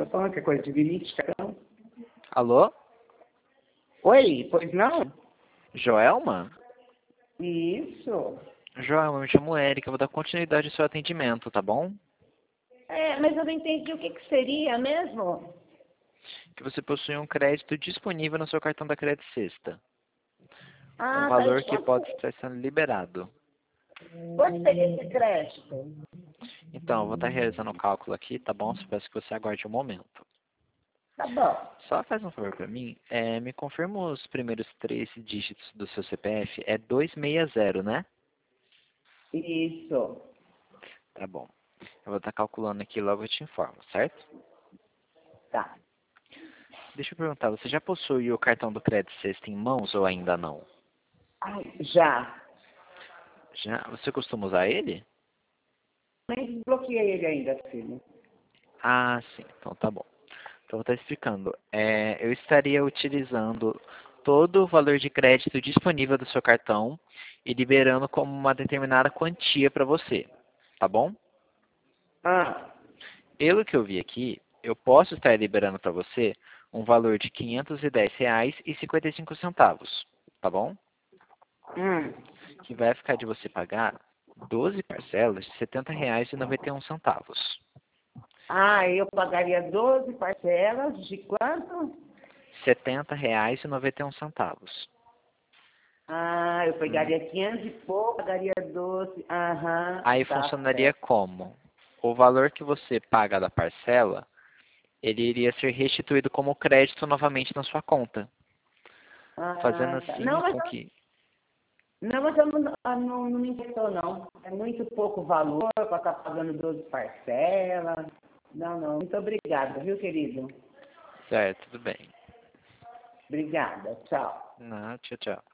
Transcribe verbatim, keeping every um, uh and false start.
Tô falando que é coisa de limite, cartão. Alô? Oi, pois não? Joelma? Isso. Joelma, eu me chamo Érica, eu vou dar continuidade ao seu atendimento, tá bom? É, mas eu não entendi o que, que seria mesmo. Que você possui um crédito disponível no seu cartão da Crédito Sexta. Um Ah, tá. valor E que quanto, pode estar sendo liberado. quanto seria esse crédito? Então, eu vou estar realizando o cálculo aqui, tá bom? Só peço que você aguarde um momento. Tá bom. Só faz um favor para mim, é, me confirma os primeiros três dígitos do seu C P F, é duzentos e sessenta, né? Isso. Tá bom. Eu vou estar calculando aqui e logo eu te informo, certo? Tá. Deixa eu perguntar, você já possui o cartão do Crédito Sexta em mãos ou ainda não? Ai, já. Já? Você costuma usar ele? Nem desbloqueei ele ainda, filho. Ah, sim. Então tá bom. Então vou estar explicando. É, eu estaria utilizando todo o valor de crédito disponível do seu cartão e liberando como uma determinada quantia para você, tá bom? Ah, Pelo que eu vi aqui, eu posso estar liberando para você um valor de quinhentos e dez reais e cinquenta e cinco centavos, tá bom? hum. Que vai ficar de você pagar doze parcelas de setenta reais e noventa e um centavos. Ah, eu pagaria doze parcelas de quanto? setenta reais e noventa e um centavos. Ah, eu Hum. pegaria quinhentos e pouco, pagaria doze. Aham, Aí tá funcionaria certo. como? O valor que você paga da parcela, ele iria ser restituído como crédito novamente na sua conta, fazendo Ah, tá. assim Não, mas com eu, que... não, mas eu não, ah, não, não me interessou, não. É muito pouco valor para estar pagando doze parcelas. Não, não. Muito obrigada, viu, querido? Certo, tudo bem. Obrigada. Tchau. Não, tchau, tchau.